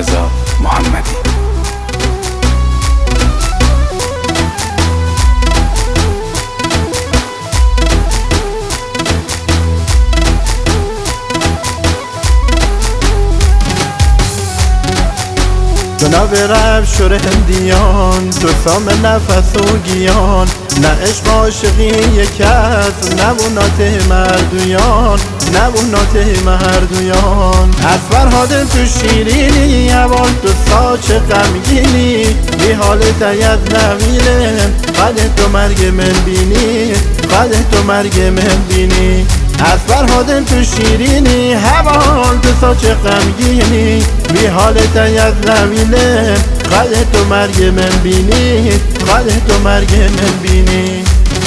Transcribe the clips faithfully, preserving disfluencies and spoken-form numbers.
رضا محمدی. جناب رب شور هندیان تو سام نفس و گیان، نه عشق عاشقی یک است نه بونات مردویان، نه بونات مردویان. از فرهاد تو شیرینی اول تو ساچ غمگینی، بی حال تید نویله قد تو مرگ من بینی، قد تو مرگ من بینی. از فرهاد تو شیرینی هوال تو ساچ غمگینی، بی حال تید نویله قد تو مرگ من بینی، قد تو مرگ من بینی.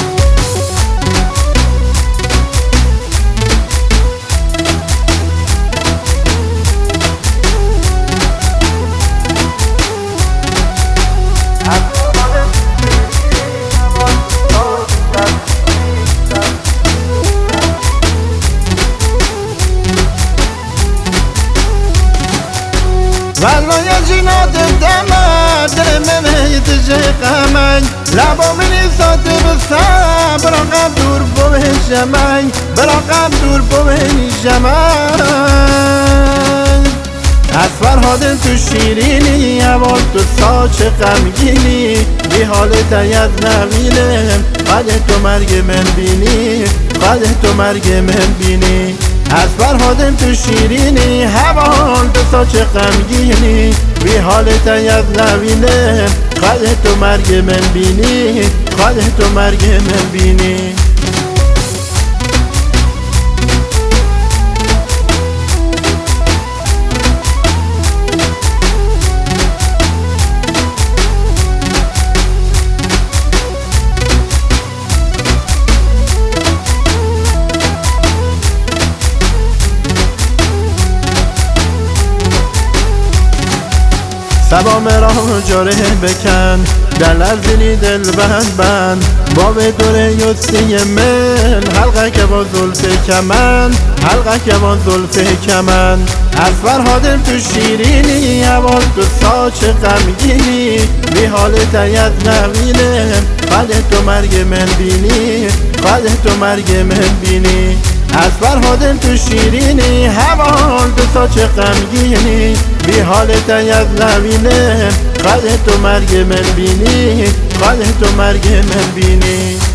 والله يا جناد الدمار دل من يتجه قمن، لبا مني صوت بالصبر رقم دور بوه الجمال، برقم دور بوه الجمال. از فرهاد تو شیرینی اول تو ساچ غمگینی، بی حال تید نویله قد تو مرگ من بینی، قد تو مرگ من بینی. از فرهاد تو شیرینی هوال تو ساچ غمگینی، بی حال تید نویله قد تو مرگ من بینی، قد تو مرگ من بینی. سبا مرا جاره بکن دل ارزیلی دل بند بند، باب دوره یوسی من حلقه که با زلف کمن، حلقه که با زلف کمن. از فرهادم تو شیرینی اول تو ساچ غمگینی، بی حال تید نویله قد تو مرگ من بینی، قد تو مرگ من بینی. از فرهادم تو شیرینی هوال تو ساچ غمگینی، بی حال تید نویله قد تو مرگ من بینی، قد تو مرگ من بینی.